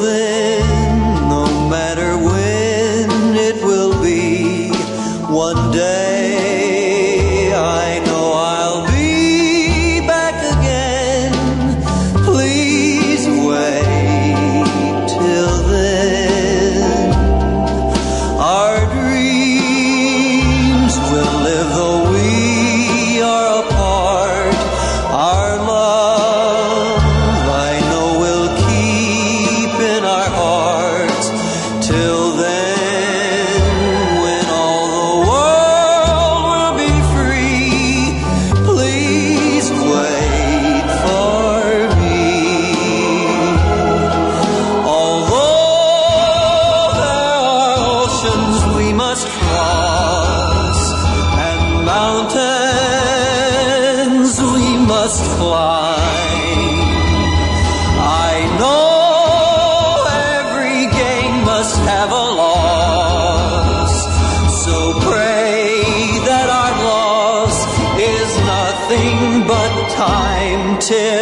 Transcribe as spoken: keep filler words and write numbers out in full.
then, no matter when it will be, one day I know I'll be back again. Please wait till then. Our dreams will live though we are apart. Our love I know will keep in our hearts. Till then, when all the world will be free, please wait for me. Although there are oceans we must cross, and mountains we must climb, I know every gain must have a loss. So pray that our loss is nothing but time till